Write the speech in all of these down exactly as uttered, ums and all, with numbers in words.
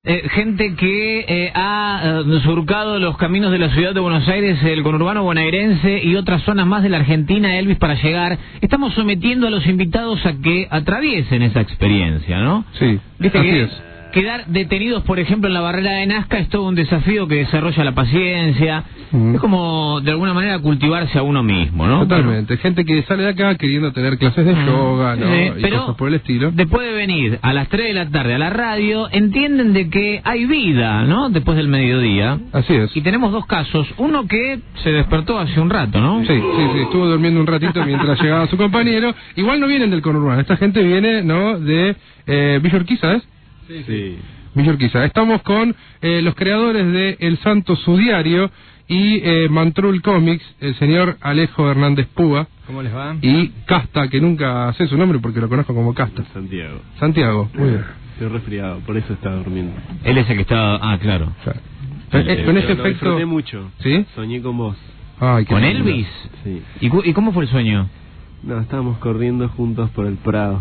Eh, gente que eh, ha eh, surcado los caminos de la ciudad de Buenos Aires, el conurbano bonaerense y otras zonas más de la Argentina, Elvis, para llegar. Estamos sometiendo a los invitados a que atraviesen esa experiencia, ¿no? Sí, ¿Viste así que es. Quedar detenidos, por ejemplo, en la barrera de Nazca es todo un desafío que desarrolla la paciencia. Mm. Es como, de alguna manera, cultivarse a uno mismo, ¿no? Totalmente. Bueno. Gente que sale de acá queriendo tener clases de yoga, ¿no? Sí, y pero cosas por el estilo. Después de venir a las tres de la tarde a la radio, entienden de que hay vida, ¿no? Después del mediodía. Así es. Y tenemos dos casos. Uno que se despertó hace un rato, ¿no? Sí, sí, sí. Estuvo durmiendo un ratito mientras llegaba su compañero. Igual no vienen del conurbano. Esta gente viene, ¿no? De eh, Villa Urquiza, ¿es? Sí, sí. Villa Urquiza. Estamos con eh, los creadores de El Santo Sudiario y eh, Mantrul Comics, el señor Alejo Hernández Puga. ¿Cómo les va? Y Casta, que nunca sé su nombre porque lo conozco como Casta. Santiago. Santiago, muy bien. Estoy resfriado, por eso estaba durmiendo. Él es el que estaba... Ah, claro. Claro. Eh, eh, con ese efecto... disfruté mucho. ¿Sí? Soñé con vos. Ay, ¿Con Elvis? Sí. ¿Y, ¿Y cómo fue el sueño? No, estábamos corriendo juntos por el Prado.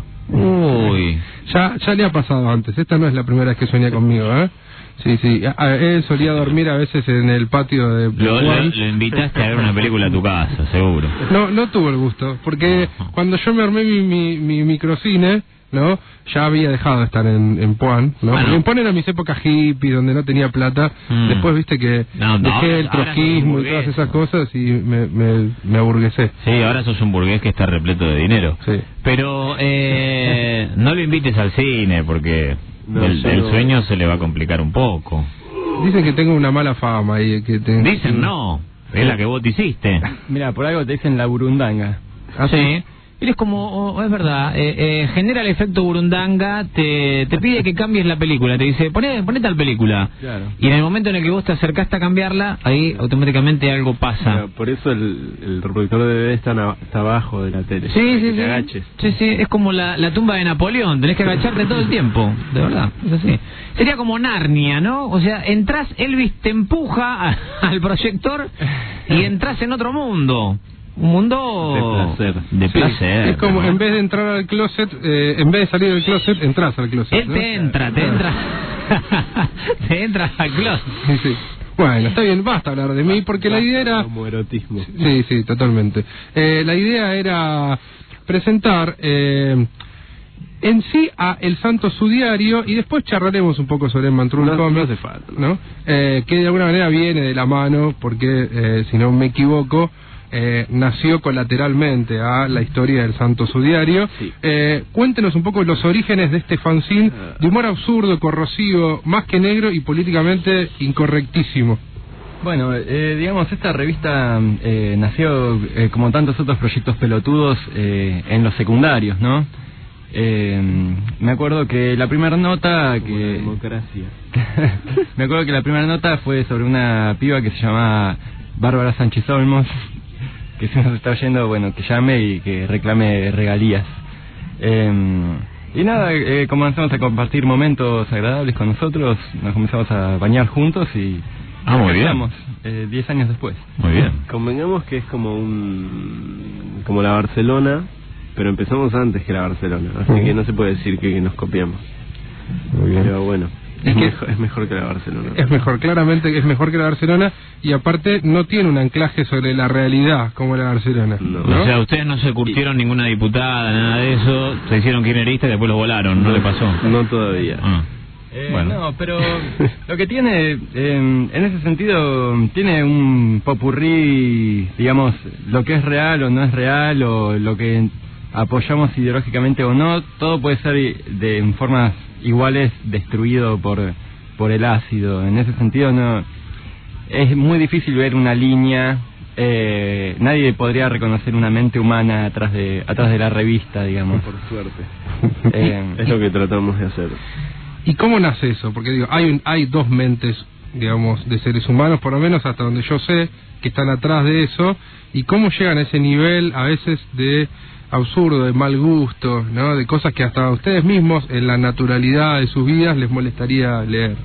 Uy, ya ya le ha pasado antes. Esta no es la primera vez que sueña conmigo, ¿eh? Sí, sí. Él solía dormir a veces en el patio de... Lo, lo, lo invitaste a ver una película a tu casa, seguro. No, no tuvo el gusto, porque cuando yo me armé mi, mi, mi microcine, ¿no? Ya había dejado de estar en, en Puan, ¿no? Bueno. En Puan eran mis épocas hippie, donde no tenía plata. Mm. Después, viste que no, no, dejé ahora, el trotskismo y todas esas cosas y me, me, me aburguesé. Sí, ahora sos un burgués que está repleto de dinero. Sí. Pero eh, no lo invites al cine, porque no, el, el no. sueño se le va a complicar un poco. Dicen que tengo una mala fama y que te... Dicen no, es la que vos te hiciste. Mira, por algo te dicen la burundanga. ¿Ah, sí? Él es como, oh, es verdad, eh, eh, genera el efecto burundanga, te, te pide que cambies la película, te dice, poné, poné tal película. Claro. Y en el momento en el que vos te acercaste a cambiarla, ahí automáticamente algo pasa. Claro, por eso el, el reproductor de D V D está, na, está abajo de la tele. Sí, sí, que sí. te agaches. Sí, sí, es como la, la tumba de Napoleón, tenés que agacharte todo el tiempo, de verdad, es así. Sería como Narnia, ¿no? O sea, entras, Elvis te empuja a, al proyector y entras en otro mundo. Un mundo de placer. De placer. Sí, es como, ¿no? En vez de entrar al closet, eh, en vez de salir del closet, entras al closet. Él ¿no? te entra, te entra. Te entra al closet. Sí, sí. Bueno, está bien, basta hablar de mí, porque la idea era... Como erotismo. Sí, sí, totalmente. Eh, la idea era presentar eh, en sí a El Santo Sudiario y después charlaremos un poco sobre el Mantrul no, Comics, no hace falta, ¿no? Eh, que de alguna manera viene de la mano, porque eh, si no me equivoco, Eh, nació colateralmente a la historia del Santo Sudiario. Sí. Eh, cuéntenos un poco los orígenes de este fanzine de humor absurdo, corrosivo, más que negro y políticamente incorrectísimo. Bueno, eh, digamos, esta revista eh, nació, eh, como tantos otros proyectos pelotudos, eh, en los secundarios, ¿no? Eh, me acuerdo que la primera nota como que... la democracia. me acuerdo que la primera nota fue sobre una piba que se llamaba Bárbara Sánchez Olmos, que se nos está oyendo, bueno, que llame y que reclame regalías. Eh, y nada, eh, comenzamos a compartir momentos agradables con nosotros, nos comenzamos a bañar juntos y... Ah, muy bien. Eh, diez años después. Muy bien. Convengamos que es como un... como la Barcelona, pero empezamos antes que la Barcelona, así uh-huh. que no se puede decir que, que nos copiamos. Muy bien. Pero bueno... Es, Es, que mejor, es mejor que la Barcelona. Es mejor, claramente es mejor que la Barcelona, y aparte no tiene un anclaje sobre la realidad como la Barcelona. No. ¿no? O sea, ustedes no se curtieron ninguna diputada, nada de eso, se hicieron kirchneristas y después los volaron, ¿no, no le pasó? No todavía. Ah. Eh, Bueno. No, pero lo que tiene, eh, en ese sentido, tiene un popurrí, digamos, lo que es real o no es real, o lo que apoyamos ideológicamente o no, todo puede ser de en formas iguales destruido por por el ácido. En ese sentido, no es muy difícil ver una línea. Eh, nadie podría reconocer una mente humana atrás de atrás de la revista, digamos. Por suerte. Eh, es lo que tratamos de hacer. ¿Y cómo nace eso? Porque digo, hay un, hay dos mentes, digamos, de seres humanos, por lo menos hasta donde yo sé, que están atrás de eso. ¿Y cómo llegan a ese nivel, a veces, de absurdo, de mal gusto, ¿no? De cosas que hasta a ustedes mismos, en la naturalidad de sus vidas, les molestaría leer?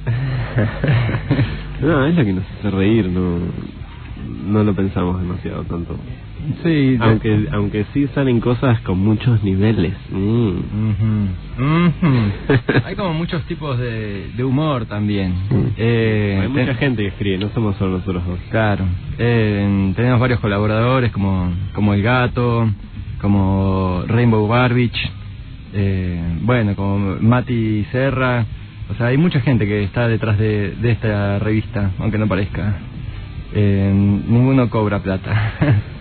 No, es la que nos hace reír, no, no lo pensamos demasiado tanto. Sí, aunque aunque sí salen cosas con muchos niveles. Mm. Uh-huh. Uh-huh. Hay como muchos tipos de, de humor también. Eh, Hay mucha ten... gente que escribe, no somos solo nosotros dos. Claro. Eh, tenemos varios colaboradores como, como El Gato, como Rainbow Barbich, eh, bueno, como Mati Serra. O sea, hay mucha gente que está detrás de, de esta revista, aunque no parezca. Eh, ninguno cobra plata.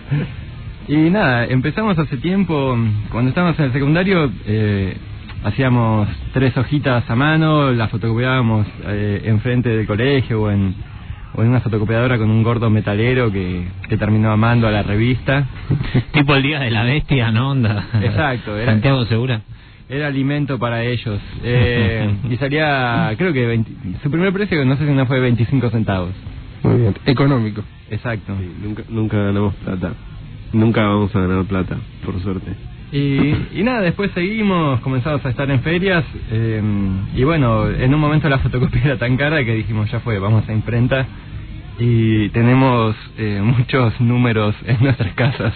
Y nada, empezamos hace tiempo, cuando estábamos en el secundario, eh, hacíamos tres hojitas a mano, las fotocopiábamos eh, enfrente del colegio o en, o en una fotocopiadora con un gordo metalero que, que terminó amando a la revista. Tipo el Día de la Bestia, ¿no? Onda. Exacto. Era, Santiago Segura. Era alimento para ellos. Eh, y salía, creo que veinte, su primer precio, no sé si no fue veinticinco centavos. Muy bien, económico. Exacto. Sí, nunca, nunca ganamos plata. Nunca vamos a ganar plata, por suerte. Y, y nada, después seguimos, comenzamos a estar en ferias, eh, y bueno, en un momento la fotocopia era tan cara que dijimos, ya fue, vamos a imprenta, y tenemos eh, muchos números en nuestras casas.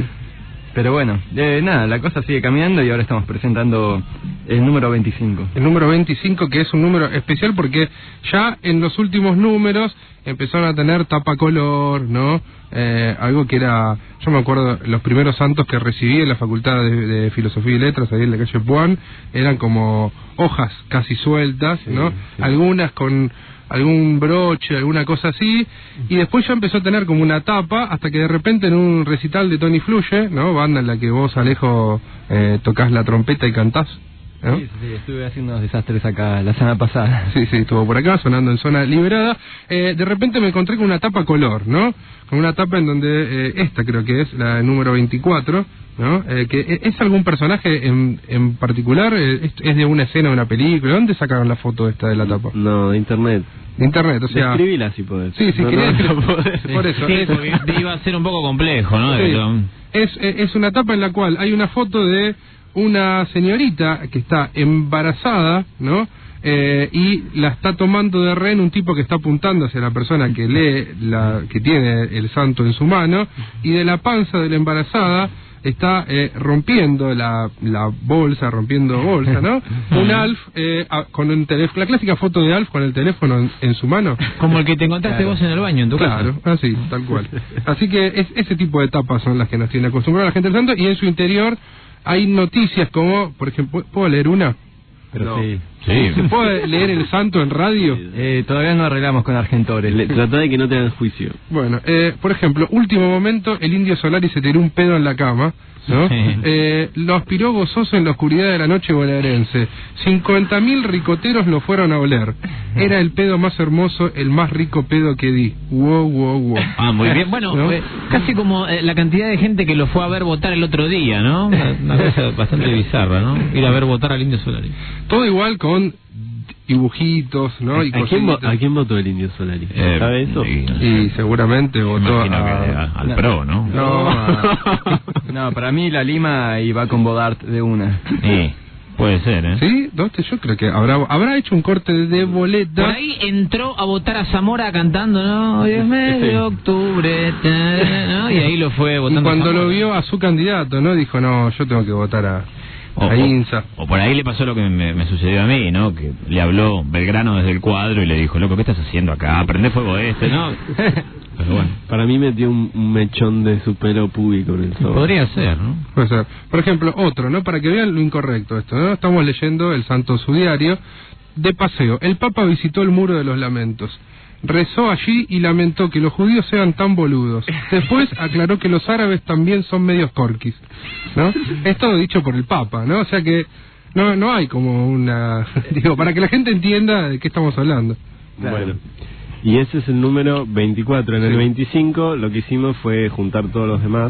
Pero bueno, eh, nada, la cosa sigue cambiando y ahora estamos presentando el número veinticinco. El número veinticinco, que es un número especial porque ya en los últimos números empezaron a tener tapa color, ¿no? Eh, algo que era, yo me acuerdo, los primeros santos que recibí en la Facultad de, de Filosofía y Letras, ahí en la calle Puan, eran como hojas casi sueltas, ¿no? Sí, sí. Algunas con algún broche, alguna cosa así, y después ya empezó a tener como una tapa, hasta que de repente en un recital de Tony Fluye, ¿no? Banda en la que vos, Alejo, eh, tocás la trompeta y cantás, ¿no? Sí, sí, estuve haciendo unos desastres acá la semana pasada. Sí, sí, estuvo por acá, sonando en Zona Liberada. Eh, de repente me encontré con una tapa color, ¿no? Con una tapa en donde, eh, esta creo que es, la número veinticuatro, ¿no? Eh, que ¿es algún personaje en, en particular? Eh, ¿Es, ¿Es de una escena de una película? ¿Dónde sacaron la foto esta de la tapa? No, de internet. De internet, o sea... Describila si podés. Sí, sí, no, quería no, decir- no podés. por eso. Sí, porque iba a ser un poco complejo, ¿no? Sí. De- Es, eh, es una tapa en la cual hay una foto de una señorita que está embarazada, ¿no? Eh, y la está tomando de rehén un tipo que está apuntando hacia la persona que lee, la que tiene el santo en su mano, y de la panza de la embarazada está eh, rompiendo la, la bolsa, rompiendo bolsa, ¿no? Un Alf eh, a- con un teléfono, la clásica foto de Alf con el teléfono en, en su mano. Como el que te encontraste Claro. vos en el baño, en tu Claro, casa. así, tal cual. Así que es, ese tipo de tapas son las que nos tiene acostumbrada la gente del santo, y en su interior hay noticias como, por ejemplo, ¿puedo leer una? Pero No. sí. Sí. ¿Se puede leer el santo en radio? Eh, todavía no arreglamos con Argentores. Le, tratá de que no te hagan juicio. Bueno, eh, por ejemplo, último momento, el Indio Solari se tiró un pedo en la cama, ¿no? Sí. Eh, lo aspiró gozoso en la oscuridad de la noche bonaerense. cincuenta mil ricoteros lo fueron a oler. Era el pedo más hermoso, el más rico pedo que di. Wow, wow, wow. Ah, muy bien. Bueno, ¿No? eh, casi como eh, la cantidad de gente que lo fue a ver votar el otro día, ¿no? Una, una cosa bastante bizarra, ¿no? Ir a ver votar al Indio Solari. Todo igual con dibujitos, ¿no? Y ¿A quién, vo- cositas. ¿A quién votó el Indio Solari? Eh, ¿Sabe eso? sí. Y seguramente votó Imagino a... que a- al PRO, ¿no? No, a- No, para mí la Lima iba con Bodart de una. Sí, puede ser, ¿eh? ¿Sí? ¿Dónde? Yo creo que habrá habrá hecho un corte de boleta. Por ahí entró a votar a Zamora cantando, ¿no? Hoy es mes de Sí. octubre, ta, ¿no? Y ahí lo fue Y votando. cuando Zamora. lo vio a su candidato, ¿no? Dijo, no, yo tengo que votar a, O, a INSA. o, o por ahí le pasó lo que me, me sucedió a mí, ¿no? Que le habló Belgrano desde el cuadro y le dijo, loco, ¿qué estás haciendo acá? Prende fuego este, ¿no? Pero bueno, Para mí metió un, un mechón de su pelo público en el sobre. podría ser, ¿no? Puede ser. Por ejemplo, otro, ¿no? Para que vean lo incorrecto esto, ¿no? Estamos leyendo el Santo Sudiario. De paseo, el Papa visitó el Muro de los Lamentos. Rezó allí y lamentó que los judíos sean tan boludos. Después aclaró que los árabes también son medios corquis, ¿no? Es todo dicho por el Papa, ¿no? O sea que no no hay como una... Digo, para que la gente entienda de qué estamos hablando. Claro. Bueno, y ese es el número veinticuatro. En Sí. el veinticinco lo que hicimos fue juntar todos los demás,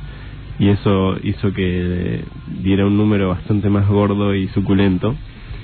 y eso hizo que diera un número bastante más gordo y suculento,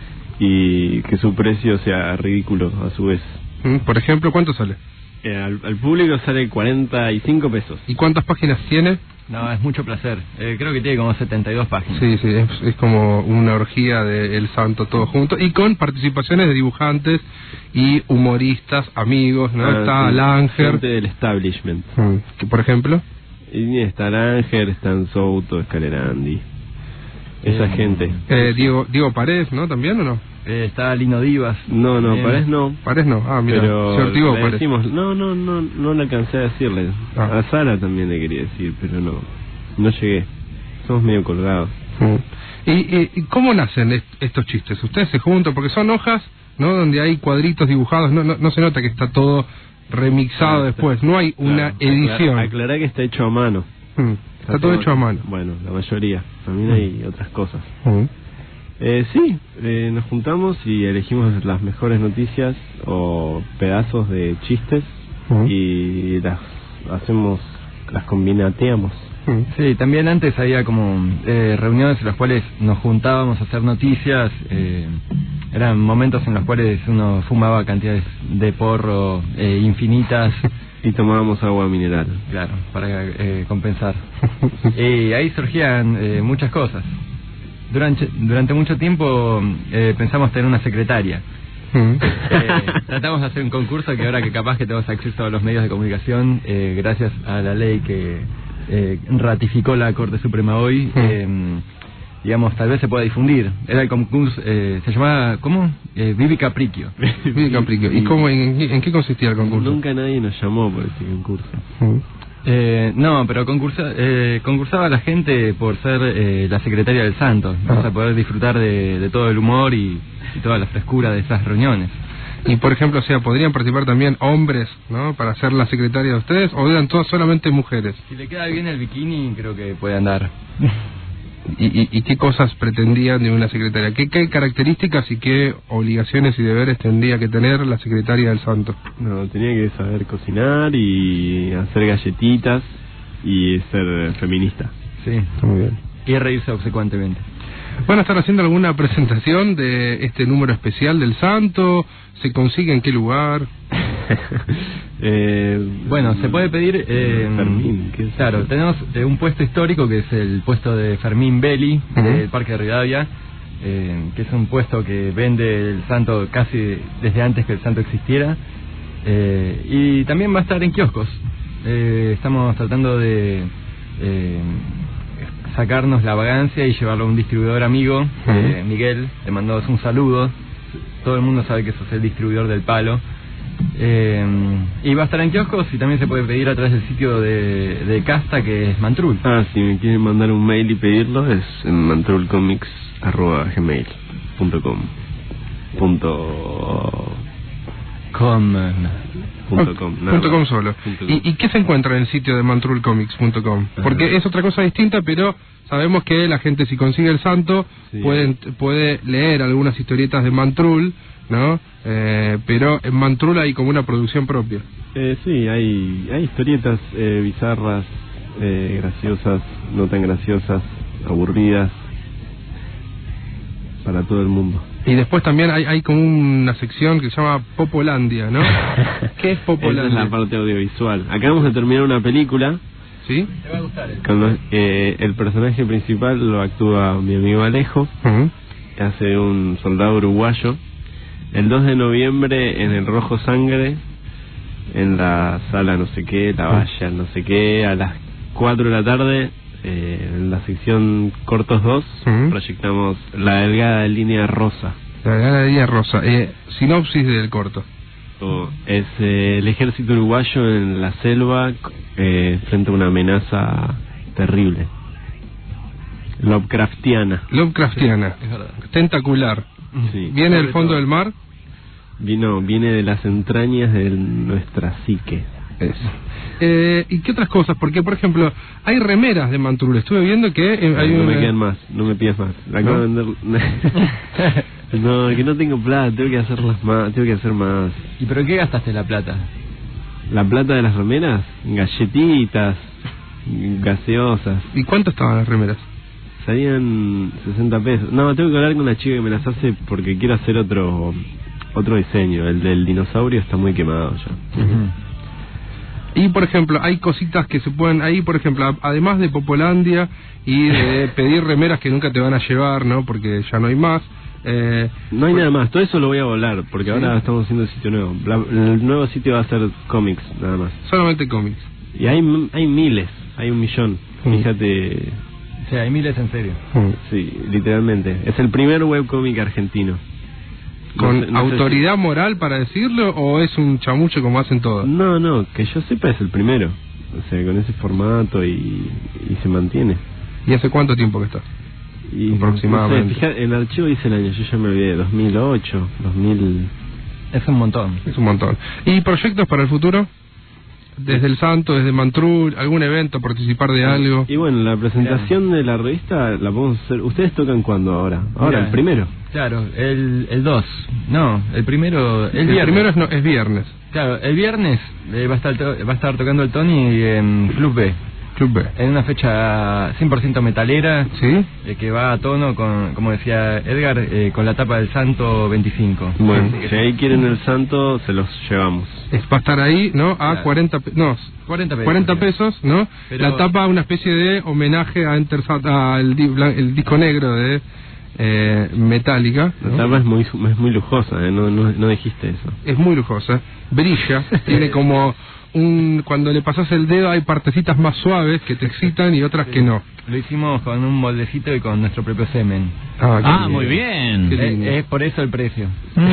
y que su precio sea ridículo a su vez. ¿Mm? Por ejemplo, ¿cuánto sale? Eh, al, al público sale cuarenta y cinco pesos. ¿Y cuántas páginas tiene? No, es mucho placer. Eh, creo que tiene como setenta y dos páginas. Sí, sí, es, es como una orgía de El Santo todo junto, y con participaciones de dibujantes y humoristas, amigos, ¿no? Ah, Está sí, Langer, gente del establishment. mm, que por ejemplo, Y está Aranger, están Souto, Escalerandi. Esa Eh, gente. Eh, Diego, Diego Paredes, ¿no? ¿También o no? Eh, está Lino Divas. No, no, También. Paredes no. Paredes no. Ah, mira, Pero se Ortigó le Paredes. decimos, no, no, no, no le alcancé a decirle. Ah. A Sara también le quería decir, pero no, no llegué. Somos medio colgados. Mm. ¿Y, y, y cómo nacen est- estos chistes? Ustedes se juntan, porque son hojas, ¿no? Donde hay cuadritos dibujados, no, no, no se nota que está todo remixado Ah, después, no hay una Claro, edición. Aclara, aclará que está hecho a mano. Mm. Está todo hecho a mano. Bueno, la mayoría. También hay otras cosas. Mm. Eh, sí, eh, nos juntamos y elegimos las mejores noticias o pedazos de chistes Mm. y las hacemos, las combinateamos. Mm. Sí, también antes había como eh, reuniones en las cuales nos juntábamos a hacer noticias. Eh, eran momentos en los cuales uno fumaba cantidades de porro eh, infinitas. Y tomábamos agua mineral. Claro, para eh, compensar. Y ahí surgían eh, muchas cosas. Durante, durante mucho tiempo eh, pensamos tener una secretaria. Mm. Eh, tratamos de hacer un concurso que ahora que capaz que tenemos acceso a los medios de comunicación, eh, gracias a la ley que eh, ratificó la Corte Suprema hoy, eh, digamos, tal vez se pueda difundir. Era el concurso, eh, se llamaba, ¿cómo? Eh, Vivi Capricchio. Vivi Capricchio. ¿Y cómo, en, en qué consistía el concurso? Nunca nadie nos llamó por ese concurso. Mm. Eh, no, pero concursa, eh, concursaba la gente por ser eh, la secretaria del Santo. Vamos a poder disfrutar de, de todo el humor y, y toda la frescura de esas reuniones. Y por ejemplo, o sea, ¿podrían participar también hombres, ¿no? Para ser la secretaria de ustedes, o eran todas solamente mujeres? Si le queda bien el bikini, creo que puede andar. ¿Y, y, y qué cosas pretendían de una secretaria? ¿Qué, ¿Qué características y qué obligaciones y deberes tendría que tener la secretaria del Santo? No, tenía que saber cocinar y hacer galletitas y ser feminista. Sí. Muy bien. Y reírse obsecuentemente. ¿Van a estar haciendo alguna presentación de este número especial del Santo? ¿Se consigue en qué lugar? eh, Bueno, se puede pedir... Eh, Fermín, ¿qué es claro, eso? tenemos eh, un puesto histórico que es el puesto de Fermín Belli, Ujú. del Parque de Rivadavia, eh, que es un puesto que vende el santo casi desde antes que el santo existiera. Eh, y también va a estar en kioscos. Eh, estamos tratando de eh, sacarnos la vagancia y llevarlo a un distribuidor amigo. eh, Miguel, te mandamos un saludo. Todo el mundo sabe que sos el distribuidor del palo. Eh, y va a estar en kioscos y también se puede pedir a través del sitio de, de Casta, que es Mantrul. Ah, si me quieren mandar un mail y pedirlo es en mantrulcomics arroba gmail punto com. Punto... Com. Punto com, nada Punto com más. solo. Punto com. ¿Y, ¿Y qué se encuentra en el sitio de mantrulcomics punto com? Porque es otra cosa distinta, pero sabemos que la gente, si consigue el Santo, Sí. puede, puede leer algunas historietas de Mantrul, ¿no? Eh, pero en Mantrul hay como una producción propia. Eh, sí, hay, hay historietas eh, bizarras, eh, graciosas, no tan graciosas, aburridas, para todo el mundo. Y después también hay, hay como una sección que se llama Popolandia, ¿no? ¿Qué es Esa Popolandia? es la parte audiovisual. Acabamos de terminar una película. ¿Sí? Te va a gustar. Con los- eh, el personaje principal lo actúa mi amigo Alejo, Ujú. hace un soldado uruguayo. El dos de noviembre en el Rojo Sangre, en la sala no sé qué, la valla no sé qué, a las cuatro de la tarde, eh, en la sección Cortos dos, Ujú. proyectamos La Delgada Línea Rosa. La ganadería rosa. Eh, sinopsis del corto. O es eh, el ejército uruguayo en la selva eh, frente a una amenaza terrible. Lovecraftiana. Lovecraftiana. Es verdad. Tentacular. Sí. ¿Viene del Sobre fondo todo. del mar? Vino, viene de las entrañas de nuestra psique. Es. Eh, ¿Y qué otras cosas? Porque, por ejemplo, hay remeras de Mantrul. Estuve viendo que eh, hay no una... me quedan más, no me pidas más. La acabo ¿No? de vender. No, que no tengo plata, tengo que hacerlas más, tengo que hacer más. ¿Y pero qué gastaste la plata? La plata de las remeras, galletitas, gaseosas, ¿Y cuánto estaban las remeras? salían sesenta pesos. No, tengo que hablar con una chica que me las hace porque quiero hacer otro otro diseño. El del dinosaurio está muy quemado ya. Y, por ejemplo, hay cositas que se pueden... Ahí, por ejemplo, a- además de Popolandia y de pedir remeras que nunca te van a llevar, ¿no? Porque ya no hay más. Eh, No hay nada más, todo eso lo voy a volar porque ¿Sí? ahora estamos haciendo el sitio nuevo. La- el nuevo sitio va a ser cómics, nada más. solamente cómics. Y hay hay miles, hay un millón. Mm. Fíjate. Sí, hay miles en serio. Mm. Sí, literalmente. Es el primer webcómic argentino. ¿Con No sé- no sé autoridad moral para decirlo o es un chamucho como hacen si- todos? No, no, que yo sepa es el primero. O sea, con ese formato y, y se mantiene. ¿Y hace cuánto tiempo que está? Y, Aproximadamente. No sé, fija- en el archivo dice el año, yo ya me olvidé, dos mil ocho, dos mil... Es un montón. Es un montón. ¿Y proyectos para el futuro? Desde el Santo, desde Mantrul, algún evento, participar de algo. Y bueno, la presentación de la revista la podemos hacer... ¿Ustedes tocan cuándo ahora? Ahora, Mira, el primero. Claro, el el dos. No, el primero... El, El viernes. primero es, no, es viernes. Claro, el viernes eh, va, a estar, to- va a estar tocando el Tony en Club B. Club B. En una fecha cien por ciento metalera, ¿Sí? eh, que va a tono con, como decía Edgar, eh, con la tapa del Santo veinticinco. Bueno, Así que si ahí quieren el santo, se los llevamos. Es, va a estar ahí, ¿no? A Claro. cuarenta, pe- no, cuarenta pesos. cuarenta pesos, ¿no? Pero- La tapa, una especie de homenaje a Enter Sat- al di- blan- el disco negro de eh, Metallica, ¿no? La tapa es muy, es muy lujosa, ¿eh? no, no, no dijiste eso. Es muy lujosa, brilla, tiene como un... Cuando le pasas el dedo hay partecitas más suaves que te excitan y otras que no. Lo hicimos con un moldecito y con nuestro propio semen. Ah, qué Ah, lindo. muy bien. Qué Eh, lindo. es por eso el precio.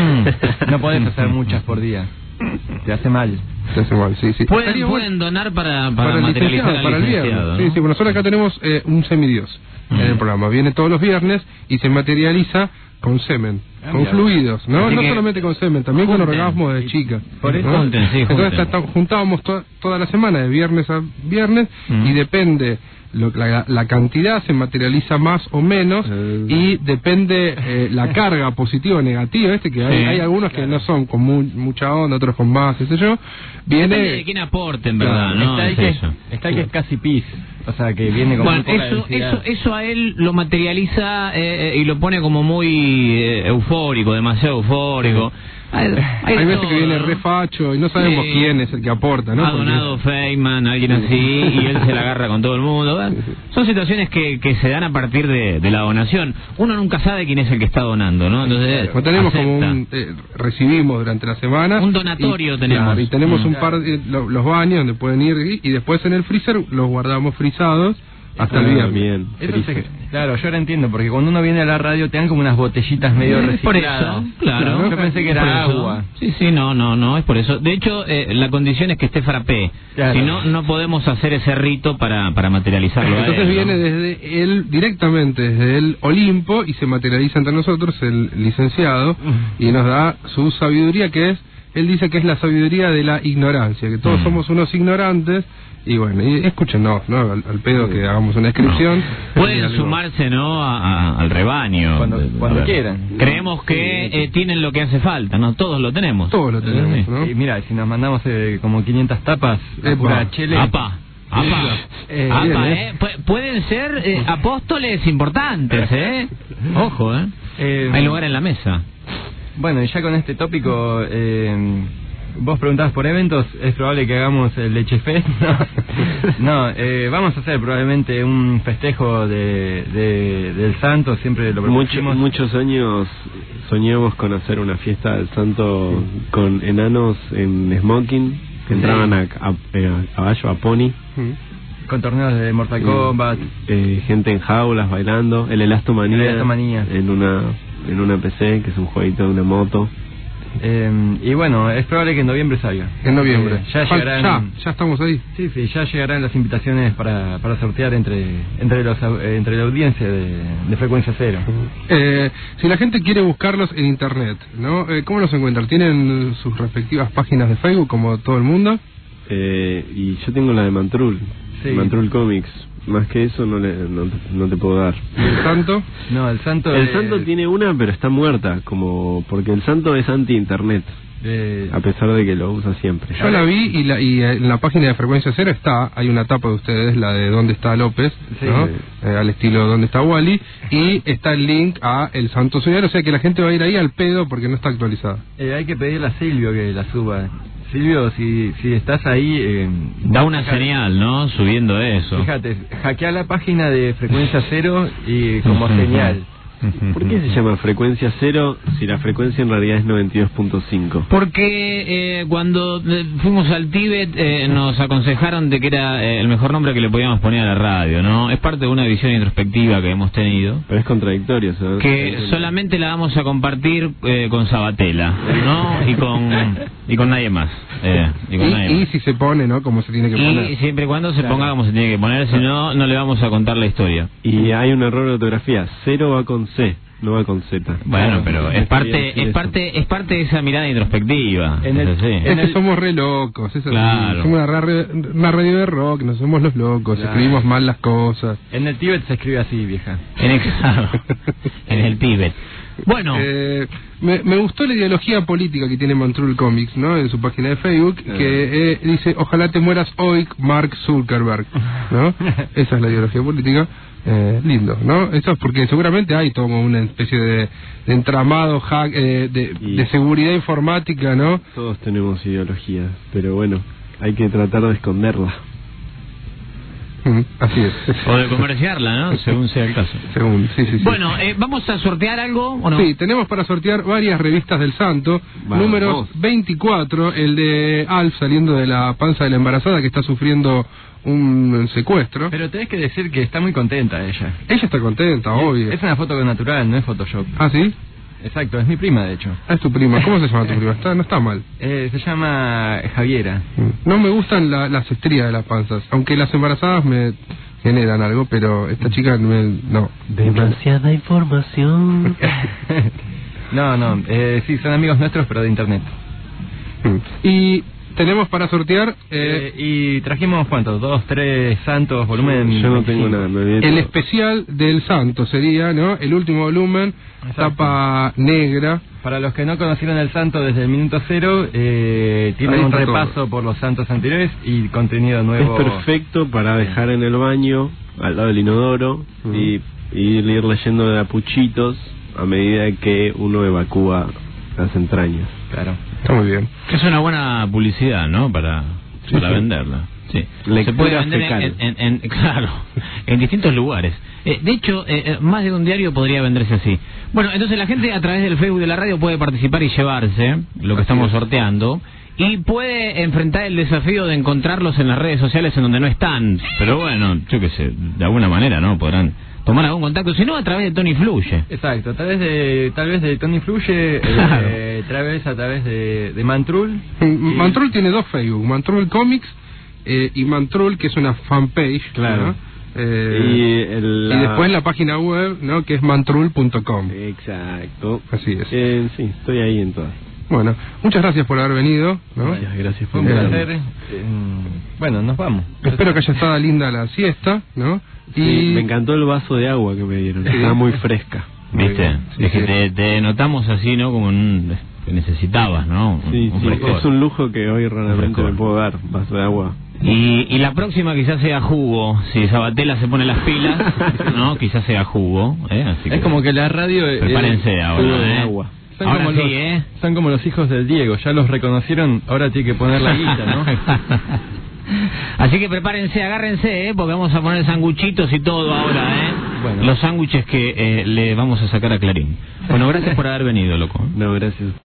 Mm. No podés hacer muchas por día. Te hace mal. Te hace mal, sí, sí. Pueden, Estaría bueno pueden donar para, para, para el materializar licenciado, al para el licenciado, viernes. ¿no? Sí, sí, bueno, nosotros acá tenemos eh, un semidios en el programa. Viene todos los viernes y se materializa con semen, Ah, con mira. fluidos, ¿no? Así No que solamente con semen, también con junten. orgasmo de chica. Por eso- ¿no? Junten, sí, Entonces junten. ta- ta- juntábamos to- toda la semana, de viernes a viernes, Mm. y depende lo, la, la cantidad, se materializa más o menos, Eh. y depende eh, la carga positiva o negativa, este que hay, Sí, hay algunos que no son con mu- mucha onda, otros con más, qué sé yo. Depende de Viene... quién aporte, en verdad, Claro, ¿no? está, el Es que, eso. está el que es casi pis. O sea, que viene con Bueno, muy poca eso, densidad. eso, eso a él lo materializa eh, eh, y lo pone como muy eh, eufórico, demasiado eufórico. Hay, Hay de veces todo, que viene ¿no? re facho y no sabemos Sí. quién es el que aporta, ¿no? Ha Porque- donado Feynman, alguien así, y él se la agarra con todo el mundo. ¿eh? Son situaciones que, que se dan a partir de, de la donación. Uno nunca sabe quién es el que está donando, ¿no? Entonces, Pues tenemos como acepta. un... eh, recibimos durante la semana... Un donatorio y, tenemos. claro, y tenemos Mm. un par de... lo- los baños donde pueden ir y, y después en el freezer los guardamos frisados hasta el Ah, viernes. bien. Eso freezer. se- claro, yo ahora entiendo, porque cuando uno viene a la radio te dan como unas botellitas medio Es por recicladas. eso, claro. Yo pensé que Es por era eso. agua. Sí, sí, no, no, no, es por eso. De hecho, eh, la condición es que esté frappé. Claro. Si no, no podemos hacer ese rito para, para materializarlo. a Entonces él, ¿no? viene desde él, directamente desde el Olimpo, y se materializa entre nosotros el licenciado, y nos da su sabiduría, que es, él dice que es la sabiduría de la ignorancia, que todos Mm. somos unos ignorantes, y bueno, y escúchenos, ¿no? Al, al pedo que hagamos una descripción. No. Pueden Y algo. sumarse, ¿no? A- a- al rebaño. Cuando- A cuando ver. quieran. Creemos que eh, tienen lo que hace falta, ¿no? Todos lo tenemos. Todos lo tenemos, Sí. ¿no? Y mira, si nos mandamos eh, como quinientas tapas, a Epa. pura chele. Apa. Apa. Eh, Apa, bien, ¿eh? Pu- pueden ser eh, apóstoles importantes, ¿eh? Ojo, ¿eh? Eh, Hay lugar en la mesa. Bueno, y ya con este tópico, eh, vos preguntabas por eventos, es probable que hagamos el Leche Fest. No, no eh, vamos a hacer probablemente un festejo de, de- del Santo, siempre lo Mucho- propusimos. muchos años soñamos con hacer una fiesta del santo con enanos en smoking que entraban a, a, eh, a caballo, a pony, Mm. Con torneos de Mortal Kombat. eh, gente en jaulas bailando, el Elastomanía, El Elastomanía. en una en una P C, que es un jueguito de una moto. Eh, y bueno, es probable que en noviembre salga. En noviembre. Eh, ya Fal- llegarán. ya, ya estamos ahí. Sí, sí, ya llegarán las invitaciones para, para sortear entre entre los au- eh, entre la audiencia de, de Frecuencia Cero. Eh, si la gente quiere buscarlos en internet, ¿no? Eh, ¿Cómo los encuentran? ¿Tienen sus respectivas páginas de Facebook como todo el mundo? Eh, y yo tengo la de Mantrul, Sí. Mantrul Comics. Más que eso no, le, no, te- no te puedo dar. ¿El santo? No, el santo. El de- santo tiene una, pero está muerta, como porque el santo es anti-internet, de- a pesar de que lo usa siempre. Yo la vi y, la, y en la página de Frecuencia Cero está, hay una tapa de ustedes, la de ¿Dónde está López? Sí. ¿no? Sí. Eh, al estilo ¿Dónde está Wally? Y está el link a El Santo Señor, o sea que la gente va a ir ahí al pedo porque no está actualizada. eh, hay que pedirle a Silvio que la suba. Silvio, si si estás ahí, eh, Da una fíjate- señal, ¿no? Subiendo eso. Fíjate, hackea la página de Frecuencia Cero y como señal. ¿Por qué se llama frecuencia cero si la frecuencia en realidad es noventa y dos punto cinco? Porque eh, cuando eh, fuimos al Tíbet eh, nos aconsejaron de que era eh, el mejor nombre que le podíamos poner a la radio, ¿no? Es parte de una visión introspectiva que hemos tenido. Pero es contradictorio, ¿sabes? Que solamente la vamos a compartir eh, con Sabatella, ¿no? Y con y con nadie más. Eh, y, con y, nadie y más. si se pone, ¿no? Como se tiene que poner. Y siempre y cuando se Claro. ponga como se tiene que poner, si no, no le vamos a contar la historia. Y hay un error de ortografía. Cero va con C, no va con Z. Bueno, pero es Quería parte decir es eso. parte es parte de esa mirada introspectiva. En el- es así. Es en que el- somos re locos, es así. Claro. Somos una, ra- una radio de rock, no somos los locos, Claro. escribimos mal las cosas. En el Tíbet se escribe así, vieja. En el, claro, en el Tíbet. Bueno, Eh, me, me gustó la ideología política que tiene Mantrul Comics, ¿no? En su página de Facebook, que eh, dice, ojalá te mueras hoy, Mark Zuckerberg, ¿no? Esa es la ideología política. Eh, lindo, ¿no? Eso es porque seguramente hay como una especie de, de entramado hack, eh, de, Y- de seguridad informática, ¿no? Todos tenemos ideologías, pero bueno, hay que tratar de esconderla. Mm, así es. o de comerciarla, ¿no? Según sea el caso. Según, sí, sí, sí. Bueno, eh, ¿vamos a sortear algo o no? Sí, tenemos para sortear varias revistas del Santo. Vamos. Número veinticuatro, el de Alf saliendo de la panza de la embarazada que está sufriendo un secuestro. Pero tenés que decir que está muy contenta ella. Ella está contenta, obvio. Es una foto natural, no es Photoshop. ¿Ah, sí? Exacto, es mi prima, de hecho. Ah, es tu prima. ¿Cómo se llama tu prima? Está, no está mal. Eh, se llama Javiera. Mm. No me gustan la- las estrías de las panzas, aunque las embarazadas me generan algo, pero esta chica me- no. Demasiada información. no, no, eh, sí, son amigos nuestros, pero de internet. Mm. Y tenemos para sortear Eh, eh, y trajimos, ¿cuántos? Dos, tres santos, volumen... Yo no tengo nada, me olvidé el todo. especial del Santo, sería, ¿no? El último volumen, Exacto. tapa negra. Para los que no conocieron el santo desde el minuto cero, eh, tienen Ahí un está repaso todo. por los santos anteriores y contenido nuevo. Es perfecto para dejar en el baño, al lado del inodoro, Mm. y, y ir leyendo de apuchitos a medida que uno evacúa las entrañas. Claro. Está muy bien. Es una buena publicidad, ¿no? Para, Sí, para sí. venderla. Sí. Lectura Se puede vender fecal. en, en- en- claro, en distintos lugares. Eh, de hecho, eh, eh, más de un diario podría venderse así. Bueno, entonces la gente a través del Facebook de la radio puede participar y llevarse lo que Así estamos es. sorteando. Y puede enfrentar el desafío de encontrarlos en las redes sociales en donde no están. Pero bueno, yo qué sé, de alguna manera, ¿no? Podrán tomar algún contacto, si no a través de Tony Fluye. Exacto, a través de, tal vez de Tony Fluye, Claro. eh, tal vez a través de, de Mantrul. Mm, Y- Mantrul tiene dos Facebook, Mantrul Comics eh, y Mantrul, que es una fanpage. Claro. ¿no? Eh, y, el, y la- después la página web, ¿no? Que es mantrul punto com. Exacto. Así es. Eh, sí, estoy ahí en todas. Bueno, muchas gracias por haber venido, ¿no? Muchas gracias Fue por un Eh, placer. eh, bueno, nos vamos. Espero que haya estado linda la siesta, ¿no? Sí, Y me encantó el vaso de agua que me dieron. Sí. Estaba muy fresca. Muy ¿Viste? bien, sí, es que sí. te, te notamos así, ¿no? Como un, que necesitabas, ¿no? Un- Sí, un sí, frescor. es un lujo que hoy raramente frescor. me puedo dar, vaso de agua. Y, y la próxima quizás sea jugo. Si Sabatella se pone las pilas, ¿no? Quizás sea jugo. ¿eh? Así Es como que la radio... eh, Prepárense eh, ahora, jugo de ¿eh? agua. Son Ahora como, sí, los, ¿eh? son como los hijos del Diego, ya los reconocieron, ahora tiene que poner la guita, ¿no? Así que prepárense, agárrense, ¿eh? Porque vamos a poner sanguchitos y todo ahora, ¿eh? Bueno. Los sándwiches que eh, le vamos a sacar a Clarín. Bueno, gracias por haber venido, loco. No, gracias.